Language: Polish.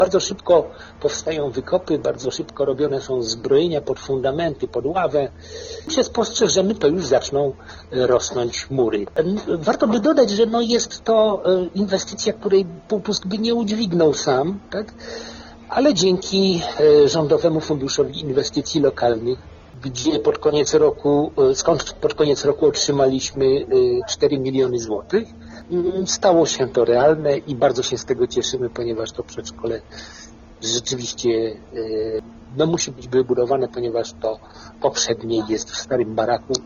Bardzo szybko powstają wykopy, bardzo szybko robione są zbrojenia pod fundamenty, pod ławę. Się spostrzeżemy, to już zaczną rosnąć mury. Warto by dodać, że jest to inwestycja, której Półtusk by nie udźwignął sam, tak? Ale dzięki Rządowemu Funduszowi Inwestycji Lokalnych, gdzie skąd pod koniec roku otrzymaliśmy 4 miliony złotych, stało się to realne i bardzo się z tego cieszymy, ponieważ to przedszkole rzeczywiście musi być wybudowane, ponieważ to poprzednie jest w starym baraku